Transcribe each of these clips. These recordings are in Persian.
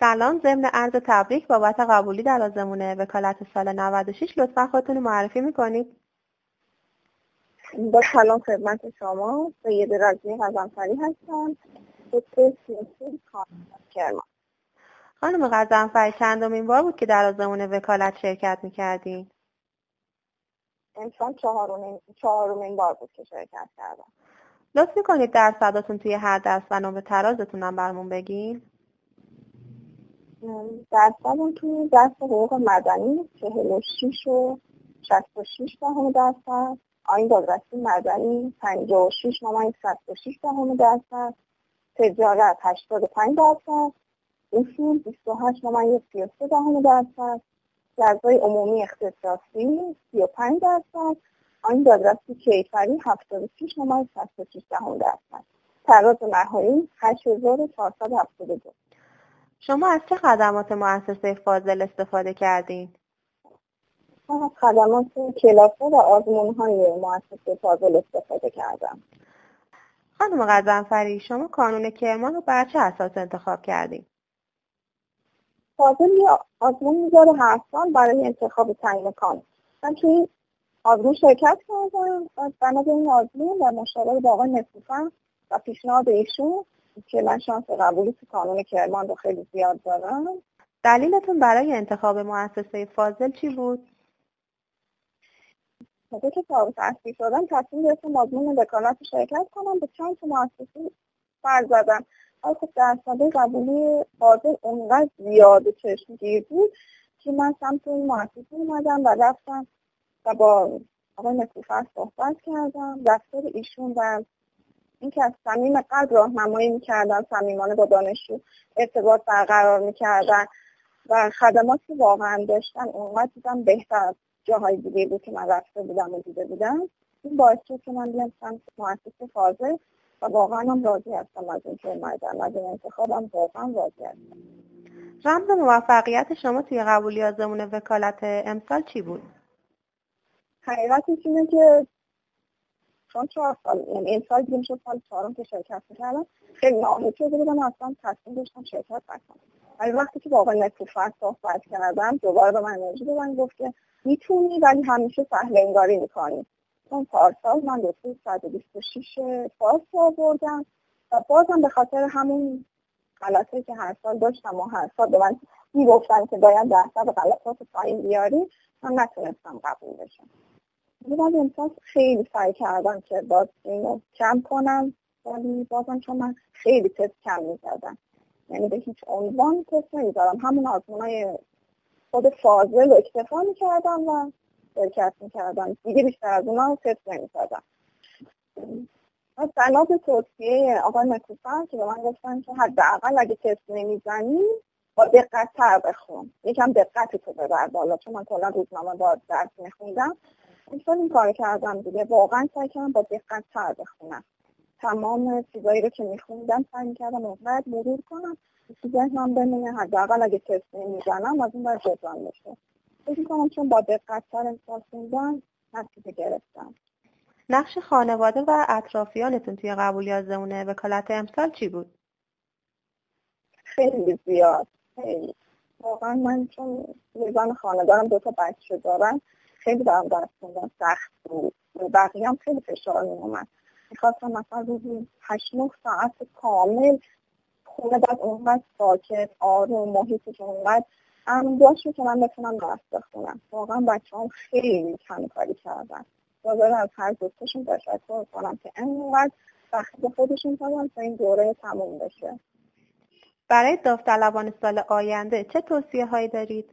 سلام، ضمن عرض تبریک بابت قبولی در آزمون وکالت سال 96 لطفا خودتون رو معرفی میکنید. با سلام خدمت شما، سید رضیه غضنفری هستم. دکتر سیاسی کرمان. خانم غضنفری، چندمین بار بود که در آزمون وکالت شرکت میکردین؟ امسال چهارمین بار بود که شرکت کردم. لطف میکنید درصداتون توی هر درس و نمره ترازتون هم برامون بگین؟ درصدم توی درس حقوق مدنی 46 و 66%، آیین دادرسی مدنی 56.66%، تجارت 85%، اصول 28.33%، جزای عمومی اختصاصی 35%، آیین دادرسی کیفری 76.66%، تراز نهایی 8472. شما از چه خدمات مؤسسه فاضل استفاده کردین؟ من از خدمات کلاس‌ها و آزمون‌های مؤسسه فاضل استفاده کردم. خانم غضنفری، شما کانون کرمان رو بر چه اساس انتخاب کردین؟ فاضل یه آزمون میذاره هر سال برای انتخاب تعیین کانون. من توی آزمون شرکت کردم و بنا به این آزمون و مشاوره با آقای نصیف‌فر و پیشنهاد ایشون که من شانس قبولی تو کانون کرمان رو خیلی زیاد دارم. دلیلتون برای انتخاب مؤسسه فاضل چی بود؟ موقعی که فارغ التحصیل شدم تصمیم گرفتم آزمون وکالت شرکت کنم. به چند تا مؤسسه سر زدم. ولی خب درصد قبولی فاضل اونقدر زیاد و چشمگیر بود که من سمت این مؤسسه اومدم و رفتم و با آقای نصیف‌فر صحبت کردم. رفتار ایشون و اینکه از صمیم قلب راهنمایی می‌کردن، صمیمانه با دانشجو ارتباط برقرار می‌کردن و خدماتی واقعا داشتن، اونقدر دیدم بهتر از جاهای دیگه بود که من رفته بودم و دیده بودم. این باعث شد که من بیام سمت مؤسسه فاضل و واقعا هم راضی هستم از اینکه اومدم. از این انتخابم واقعا راضی هستم. رمز موفقیت شما توی قبولی آزمون وکالت امسال چی بود؟ حقیقتش اینه که چون 4 سال، یعنی امسال دیگه میشه سال 4م که شرکت می‌کردم، خیلی ناامید شده بودم و اصلا تصمیم داشتم شرکت نکنم. ولی وقتی که با آقای نصیف‌فر صحبت کردم دوباره به من انرژی دادن، گفت که میتونی ولی همیشه سهل انگاری میکنی. چون پارسال من رتبه 126 فارس آوردم و بازم به خاطر همون غلطی که هر سال داشتم و هر سال به من میگفتن که باید درصد غلطات پایین بیاری، من نتونستم قبول بشم. من امسال خیلی سعی کردم که باز اینو کم کنم، ولی بازم چون من خیلی تست کم میزدم، یعنی به هیچ عنوان تست نمیزدم، همون آزمونای خود فاضل رو اکتفا میکردم و شرکت میکردم، دیگه بیشتر از اونا رو تست نمیزدم. از بنا به توصیه آقای نصیف‌فر که به من گفتن که حداقل اگه تست نمیزنی با دقت تر بخون، یکم دقت تو ببر بالا، چون من کلا روزنامه با درس میخوندم. این کار کردم دیگه، واقعا سعی کردم با دقت تر بخونم. تمام چیزایی رو که میخوندم سعی میکردم اونقدر مرور کنم که ذهنم بمونه حداقل اگه تست نمیزنم از اون بر جبران بشه. فکر میکنم چون با دقت تر امسال خوندم نتیجه گرفتم. نقش خانواده و اطرافیانتون توی قبولی آزمون وکالت امسال چی بود؟ خیلی زیاد، خیلی. واقعا من چون میزان خانواده‌ام 2 تا بچه دارم، خیلی برام درس خوندن سخت بود. بقیه هم خیلی فشار میومد. میخواستم مثلا روزی 8-9 ساعت کامل خونه بعد اونقدر ساکت، آروم، محیطش اونقدر امن باشه که من بتونم درس بخونم. واقعا بچه‌هام خیلی کم‌کاری کردن. لازم از هر دوستشون تشکر کنم که اینقدر وقت به خودشون دادن تا این دوره تموم بشه. برای داوطلبان سال آینده چه توصیه‌هایی دارید؟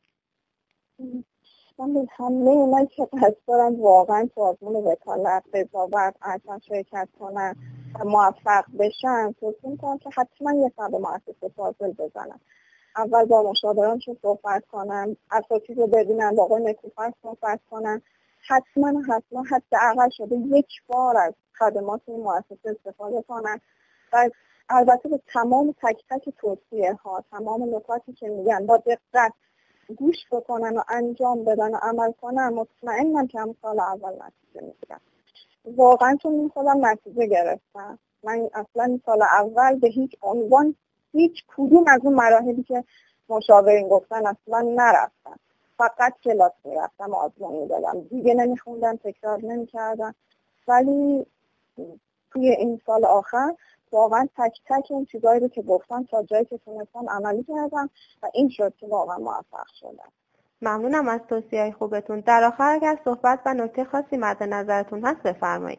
من به همه اونایی که قصد دارن واقعا تو آزمون وکالت قضاوت اصلا شرکت کنن و موفق بشن توصیه میکنم که حتما یه سر به مؤسسه فاضل بزنن. اول با مشاورانشون صحبت کنن، اساتید رو ببینن، با آقای نصیف‌فر صحبت کنن، حتما حداقل شده 1 بار از خدمات این مؤسسه استفاده کنن و البته به تمام تک تک توصیه ها، تمام نکاتی که میگن با دقت گوش بکنن و انجام بدن و عمل کنن. مطمئنم که هم سال اول نتیجه میگیرن. واقعا چون این سالم نتیجه گرفتم. من اصلا سال اول به هیچ عنوان هیچ کدوم از اون مراحلی که مشاورین گفتن اصلا نرفتم. فقط کلاس میرفتم، آزمون میدادم، دیگه نمیخوندم، تکرار نمیکردم. ولی توی این سال آخر واقعا تک تک اون چیزایی رو که گفتم تا جایی که تونستم عملی کردم و این شد که واقعا موفق شدم. ممنونم از توصیه‌های خوبتون. در آخر اگر صحبت و نکته خاصی مد نظرتون هست بفرمایید.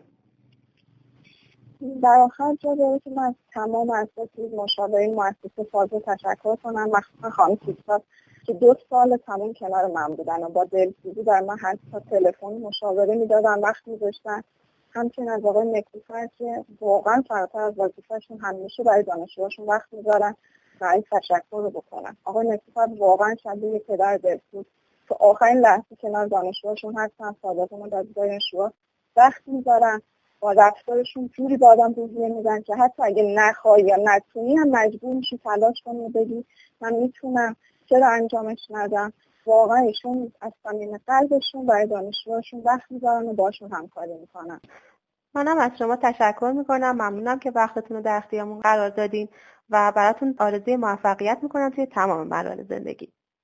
در آخر جا داره که من از تمام اساتید مشاورین مؤسسه فاضل تشکر کنم، مخصوصا خانم سیستا که 2 سال تمام کنار من بودن و با دلسوزی در من حتی تلفن مشاوره میدادن، وقت میذاشتن. همچنین از آقای نکوفر که واقعا فراتر از وظیفه‌شون همیشه برای دانشجوهاشون وقت میذارن و این تشکر رو بکنن. آقای نکوفر واقعا شبیه پدر دلسوز که آخرین لحظه کنار دانشجوهاشون هستن، سابقه در دانشجوها وقت میذارن، با رفتارشون جوری با آدم روحیه میدن که حتی اگه نخوای یا نتونی هم مجبور میشی تلاش کنی و بگی من میتونم، چرا انجامش ندم. واقعا ایشون از صمیم قلبشون برای دانشجوهاشون وقت میذارن و باشون همکاری میکنن. منم از شما تشکر میکنم. ممنونم که وقتتون رو در اختیارمون قرار دادین و براتون آرزوی موفقیت میکنم توی تمام مراحل زندگی.